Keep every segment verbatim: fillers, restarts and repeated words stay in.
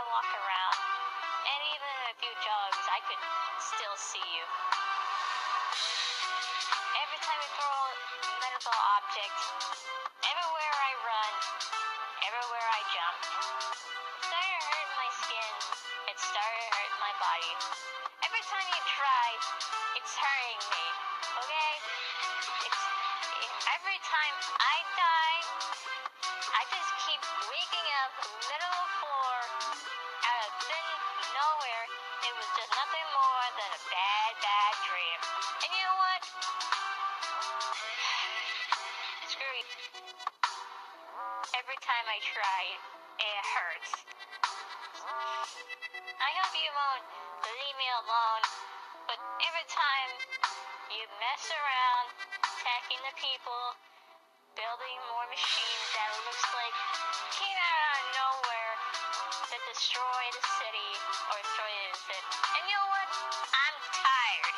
walk around, and even a few jogs, I could still see you. Every time I throw a metal object, everywhere I run, everywhere I jump, it started to hurt my skin. It started to hurt my body. Every time you try, it's hurting me. Okay? It's, it, every time I die, I just keep waking up in the middle of the floor out of thin nowhere. It was just nothing more than a bad, bad dream. And you know what? Screw you. Every time I try, it hurts. I hope you won't leave me alone, but every time you mess around, attacking the people, building more machines that looks like came out of nowhere to destroy the city or destroy the city. And you know what? I'm tired.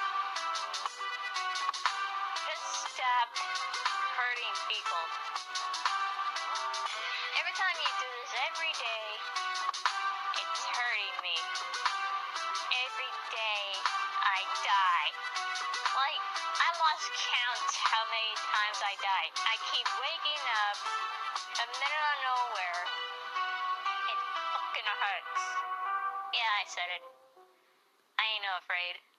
Just stop hurting people. Every time you do this every day, it's hurting me. Every day I die. Like, I lost count how many times I died. I keep waking up in the middle of nowhere. It fucking hurts. Yeah, I said it. I ain't no afraid.